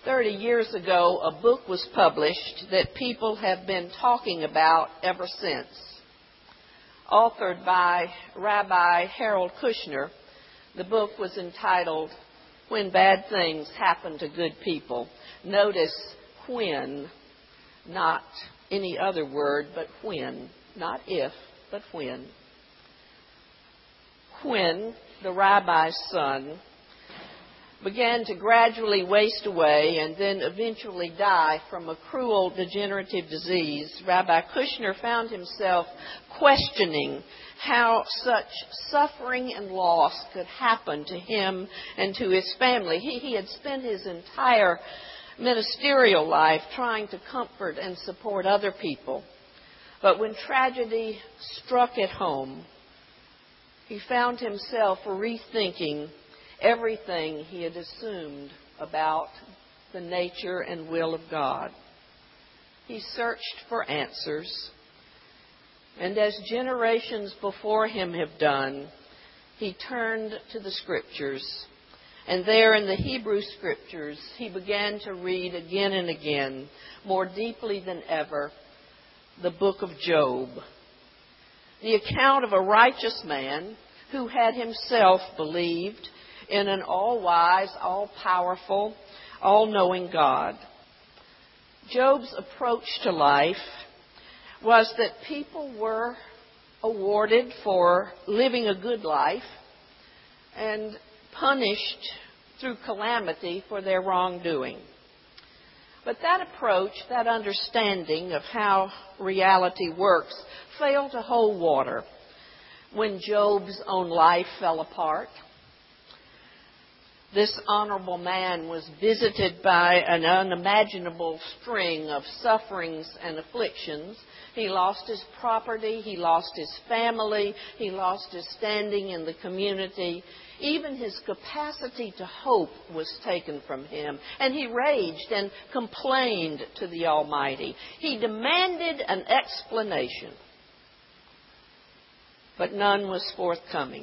30 years ago, a book was published that people have been talking about ever since. Authored by Rabbi Harold Kushner, the book was entitled, When Bad Things Happen to Good People. Notice when, not any other word, but when. Not if, but when. When the rabbi's son began to gradually waste away and then eventually die from a cruel degenerative disease, Rabbi Kushner found himself questioning how such suffering and loss could happen to him and to his family. He had spent his entire ministerial life trying to comfort and support other people. But when tragedy struck at home, he found himself rethinking everything he had assumed about the nature and will of God. He searched for answers, and as generations before him have done, he turned to the Scriptures. And there in the Hebrew Scriptures, he began to read again and again, more deeply than ever, the book of Job. The account of a righteous man who had himself believed in an all-wise, all-powerful, all-knowing God. Job's approach to life was that people were awarded for living a good life and punished through calamity for their wrongdoing. But that approach, that understanding of how reality works, failed to hold water when Job's own life fell apart. This honorable man was visited by an unimaginable string of sufferings and afflictions. He lost his property, he lost his family, he lost his standing in the community. Even his capacity to hope was taken from him, and he raged and complained to the Almighty. He demanded an explanation, but none was forthcoming.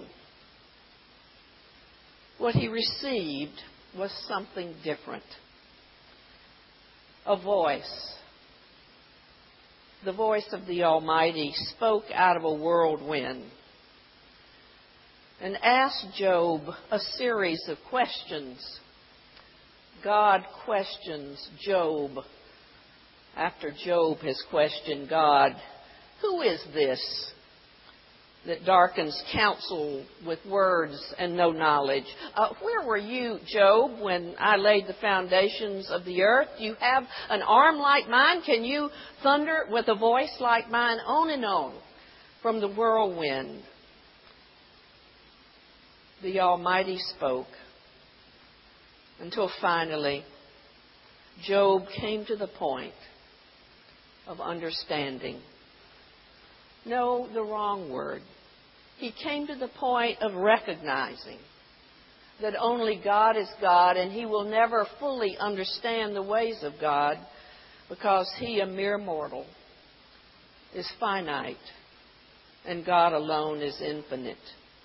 What he received was something different. A voice. The voice of the Almighty spoke out of a whirlwind and asked Job a series of questions. God questions Job after Job has questioned God. Who is this that darkens counsel with words and no knowledge? Where were you, Job, when I laid the foundations of the earth? Do you have an arm like mine? Can you thunder with a voice like mine? On and on from the whirlwind, the Almighty spoke, until finally Job came to the point of understanding. No, the wrong word. He came to the point of recognizing that only God is God, and he will never fully understand the ways of God because he, a mere mortal, is finite and God alone is infinite.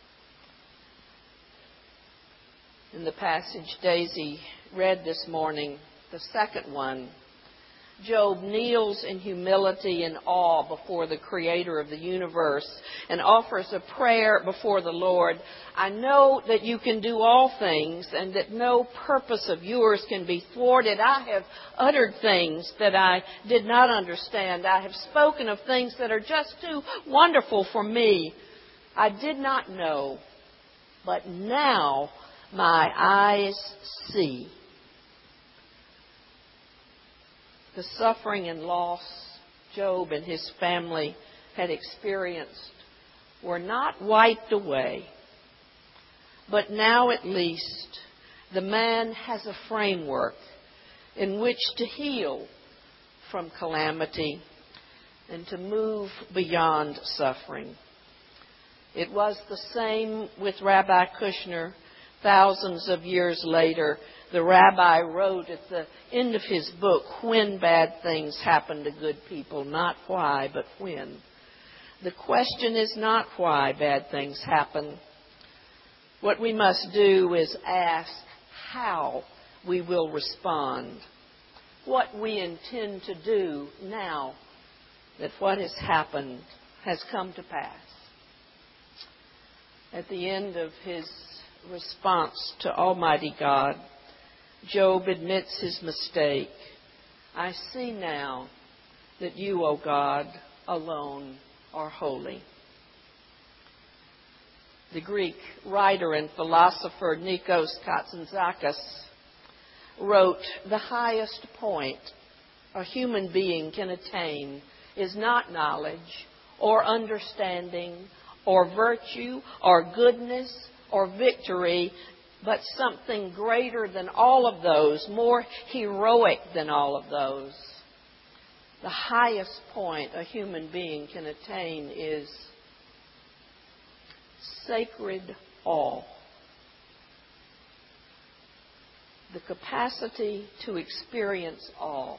In the passage Daisy read this morning, the second one, Job kneels in humility and awe before the Creator of the universe and offers a prayer before the Lord. I know that you can do all things and that no purpose of yours can be thwarted. I have uttered things that I did not understand. I have spoken of things that are just too wonderful for me. I did not know, but now my eyes see. The suffering and loss Job and his family had experienced were not wiped away. But now at least the man has a framework in which to heal from calamity and to move beyond suffering. It was the same with Rabbi Kushner. Thousands of years later, the rabbi wrote at the end of his book, When Bad Things Happen to Good People, not why, but when. The question is not why bad things happen. What we must do is ask how we will respond. What we intend to do now that what has happened has come to pass. At the end of his response to Almighty God, Job admits his mistake. I see now that you, O God, alone are holy. The Greek writer and philosopher Nikos Kazantzakis wrote, the highest point a human being can attain is not knowledge or understanding or virtue or goodness or victory, but something greater than all of those, more heroic than all of those. The highest point a human being can attain is sacred awe. The capacity to experience awe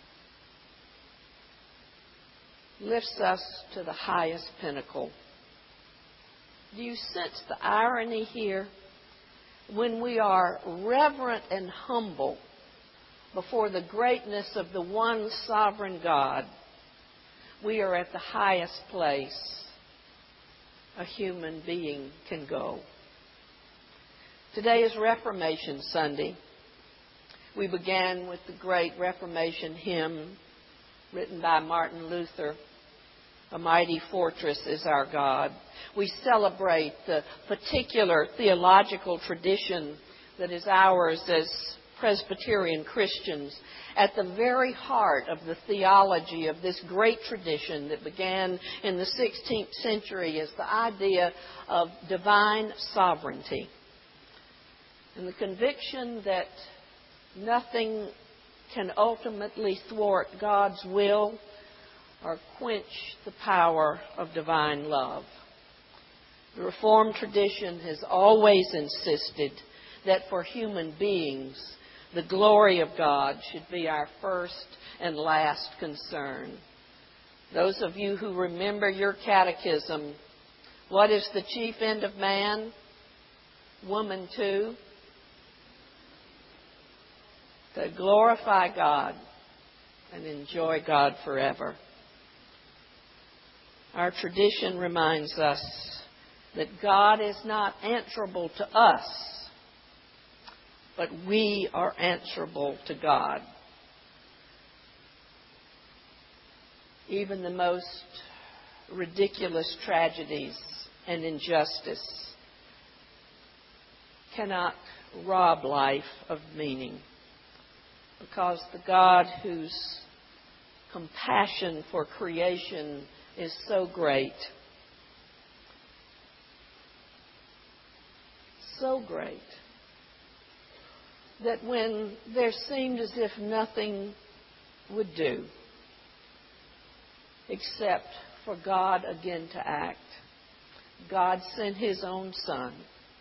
lifts us to the highest pinnacle. Do you sense the irony here? When we are reverent and humble before the greatness of the one sovereign God, we are at the highest place a human being can go. Today is Reformation Sunday. We began with the great Reformation hymn written by Martin Luther, A Mighty Fortress is Our God. We celebrate the particular theological tradition that is ours as Presbyterian Christians. At the very heart of the theology of this great tradition that began in the 16th century is the idea of divine sovereignty and the conviction that nothing can ultimately thwart God's will or quench the power of divine love. The Reformed tradition has always insisted that for human beings, the glory of God should be our first and last concern. Those of you who remember your catechism, what is the chief end of man? Woman too. To glorify God and enjoy God forever. Our tradition reminds us that God is not answerable to us, but we are answerable to God. Even the most ridiculous tragedies and injustice cannot rob life of meaning, because the God whose compassion for creation is so great, that when there seemed as if nothing would do except for God again to act, God sent His own Son,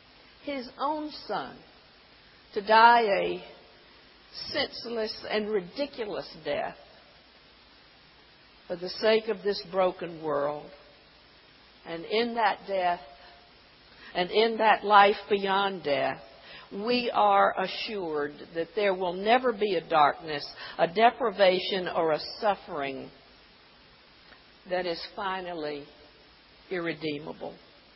to die a senseless and ridiculous death for the sake of this broken world. And in that death, and in that life beyond death, we are assured that there will never be a darkness, a deprivation, or a suffering that is finally irredeemable.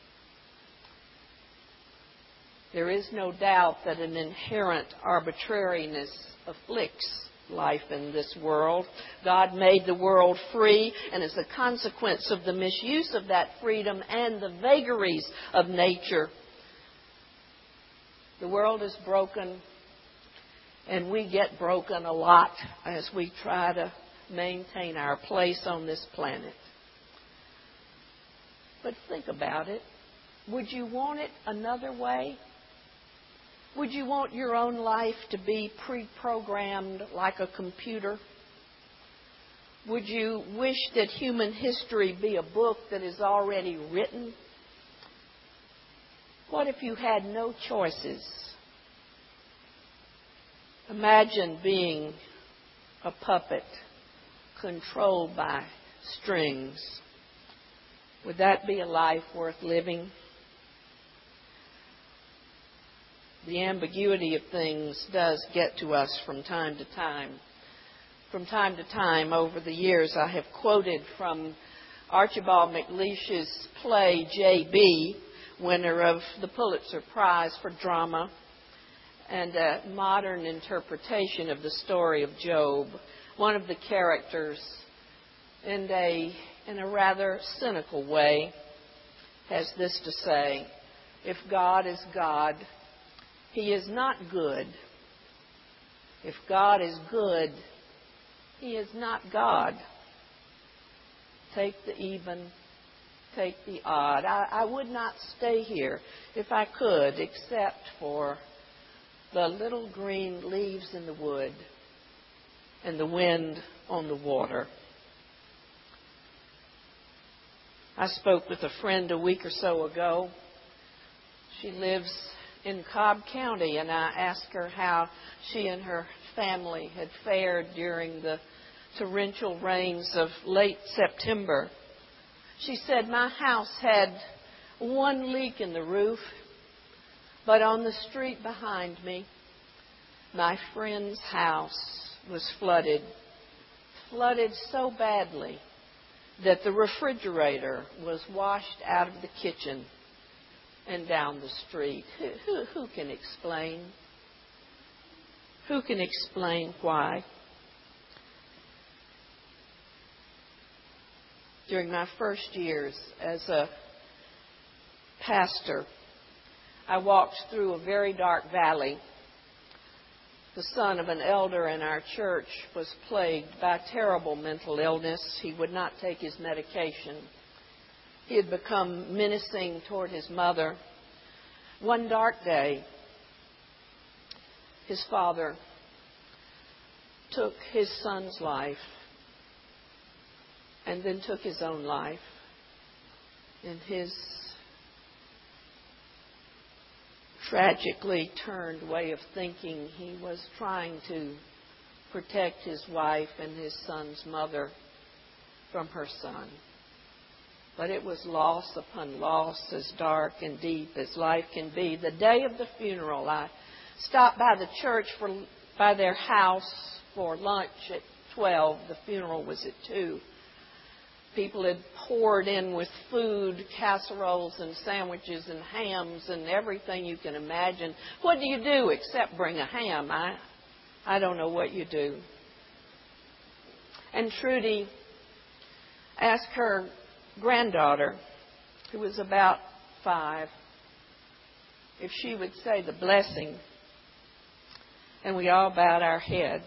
There is no doubt that an inherent arbitrariness afflicts life in this world. God made the world free, and as a consequence of the misuse of that freedom and the vagaries of nature, the world is broken, and we get broken a lot as we try to maintain our place on this planet. But think about it. Would you want it another way? Would you want your own life to be pre-programmed like a computer? Would you wish that human history be a book that is already written? What if you had no choices? Imagine being a puppet controlled by strings. Would that be a life worth living? the ambiguity of things does get to us from time to time. From time to time over the years, I have quoted from Archibald MacLeish's play J.B., winner of the Pulitzer Prize for Drama, and a modern interpretation of the story of Job. One of the characters, in a rather cynical way, has this to say: if God is God, He is not good. If God is good, He is not God. Take the even, take the odd. I would not stay here if I could, except for the little green leaves in the wood and the wind on the water. I spoke with a friend a week or so ago. She lives in Cobb County, and I asked her how she and her family had fared during the torrential rains of late September. She said, my house had one leak in the roof, but on the street behind me, my friend's house was flooded so badly that the refrigerator was washed out of the kitchen and down the street. Who can explain? Who can explain why? During my first years as a pastor, I walked through a very dark valley. The son of an elder in our church was plagued by terrible mental illness. He would not take his medication. He had become menacing toward his mother. One dark day, his father took his son's life and then took his own life. In his tragically turned way of thinking, he was trying to protect his wife and his son's mother from her son. But it was loss upon loss, as dark and deep as life can be. The day of the funeral, I stopped by the church by their house for lunch at 12. The funeral was at 2. People had poured in with food, casseroles and sandwiches and hams and everything you can imagine. What do you do except bring a ham? I don't know what you do. And Trudy asked her granddaughter, who was about 5, if she would say the blessing. And we all bowed our head.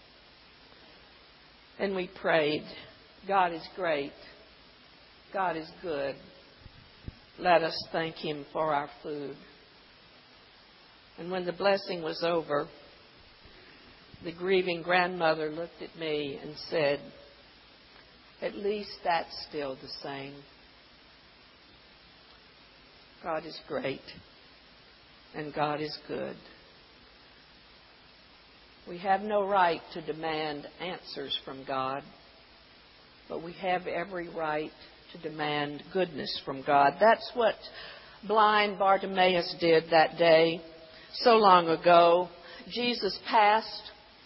And we prayed, God is great. God is good. Let us thank Him for our food. And when the blessing was over, the grieving grandmother looked at me and said, at least that's still the same. God is great and God is good. We have no right to demand answers from God, but we have every right to demand goodness from God. That's what blind Bartimaeus did that day so long ago. Jesus passed.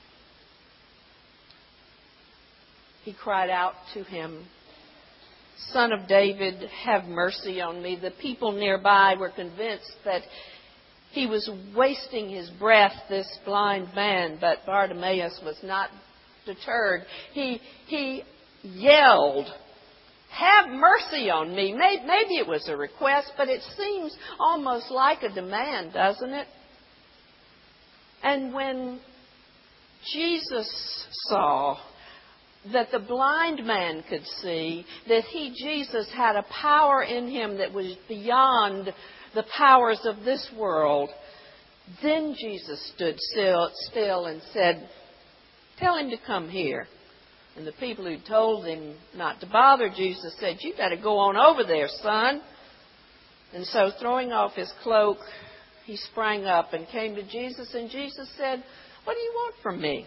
He cried out to him, Son of David, have mercy on me. The people nearby were convinced that he was wasting his breath, this blind man, but Bartimaeus was not deterred. He yelled, have mercy on me. Maybe it was a request, but it seems almost like a demand, doesn't it? And when Jesus saw that the blind man could see, that Jesus had a power in him that was beyond the powers of this world, then Jesus stood still and said, tell him to come here. And the people who told him not to bother Jesus said, you got to go on over there, son. And so throwing off his cloak, he sprang up and came to Jesus. And Jesus said, what do you want from me?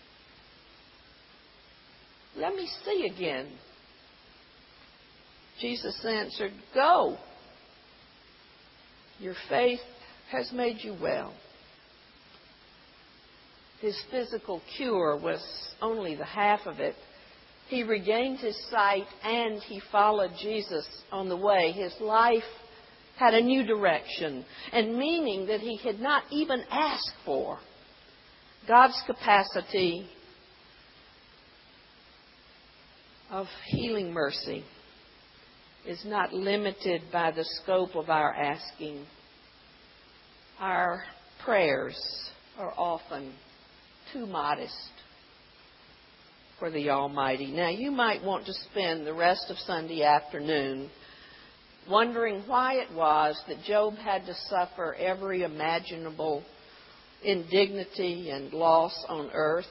Let me see again. Jesus answered, go. Your faith has made you well. his physical cure was only the half of it. He regained his sight and he followed Jesus on the way. His life had a new direction and meaning that he had not even asked for. God's capacity of healing mercy is not limited by the scope of our asking. Our prayers are often too modest for the Almighty. Now, you might want to spend the rest of Sunday afternoon wondering why it was that Job had to suffer every imaginable indignity and loss on earth,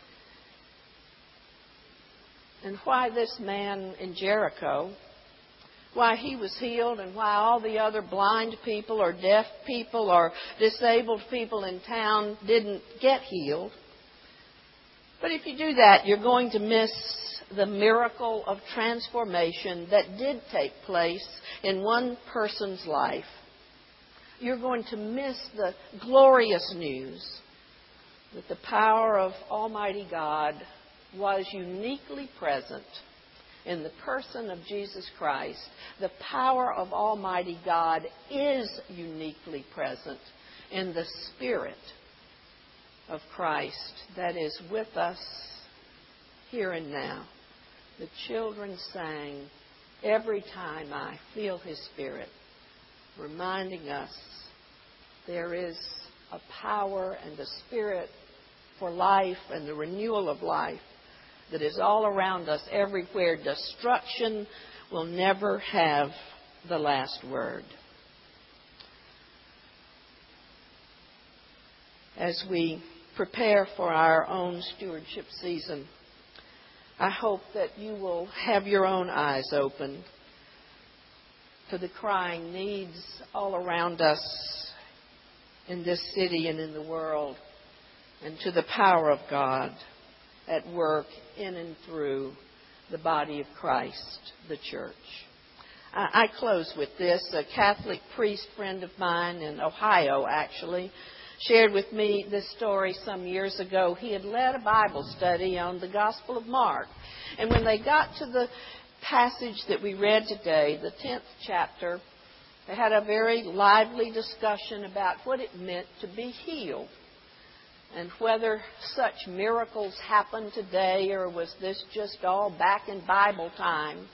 and why this man in Jericho, why he was healed and why all the other blind people or deaf people or disabled people in town didn't get healed. But if you do that, you're going to miss the miracle of transformation that did take place in one person's life. You're going to miss the glorious news that the power of Almighty God was uniquely present in the person of Jesus Christ. The power of Almighty God is uniquely present in the Spirit of Christ that is with us here and now. The children sang, "Every time I feel His Spirit," reminding us there is a power and a spirit for life and the renewal of life that is all around us everywhere. Destruction will never have the last word. As we prepare for our own stewardship season, I hope that you will have your own eyes open to the crying needs all around us in this city and in the world, and to the power of God at work in and through the body of Christ, the church. I close with this. A Catholic priest friend of mine in Ohio, actually, shared with me this story some years ago. He had led a Bible study on the Gospel of Mark. And when they got to the passage that we read today, the 10th chapter, they had a very lively discussion about what it meant to be healed and whether such miracles happen today or was this just all back in Bible time.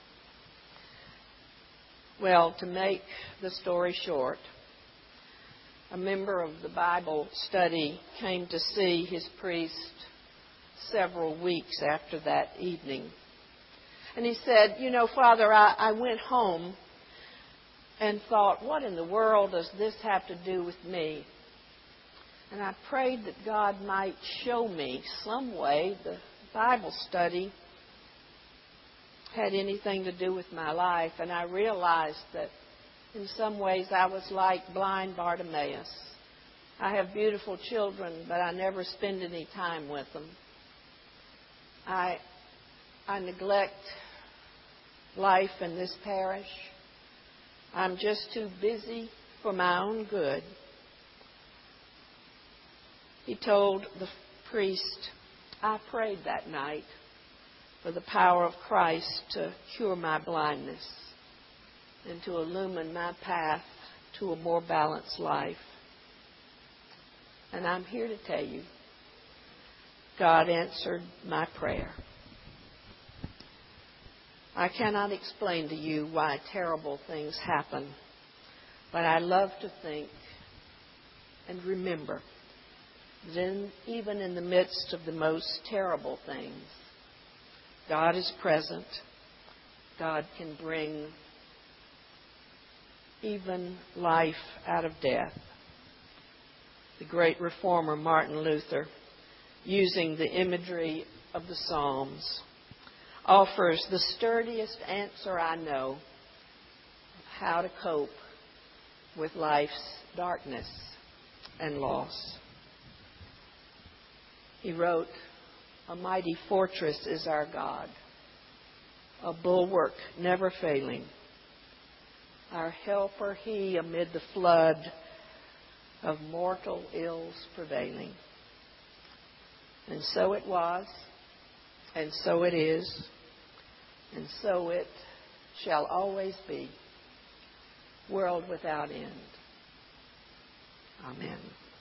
Well, to make the story short, a member of the Bible study came to see his priest several weeks after that evening. And he said, "You know, Father, I went home and thought, what in the world does this have to do with me? And I prayed that God might show me some way the Bible study had anything to do with my life. And I realized that in some ways I was like blind Bartimaeus. I have beautiful children, but I never spend any time with them. I neglect life in this parish. I'm just too busy for my own good." He told the priest, "I prayed that night for the power of Christ to cure my blindness and to illumine my path to a more balanced life. And I'm here to tell you, God answered my prayer. I cannot explain to you why terrible things happen, but I love to think and remember that even in the midst of the most terrible things, God is present. God can bring even life out of death." The great reformer Martin Luther, using the imagery of the Psalms, offers the sturdiest answer I know of how to cope with life's darkness and loss. He wrote, "A mighty fortress is our God, a bulwark never failing. Our helper He amid the flood of mortal ills prevailing. And so it was, and so it is, and so it shall always be, world without end. Amen.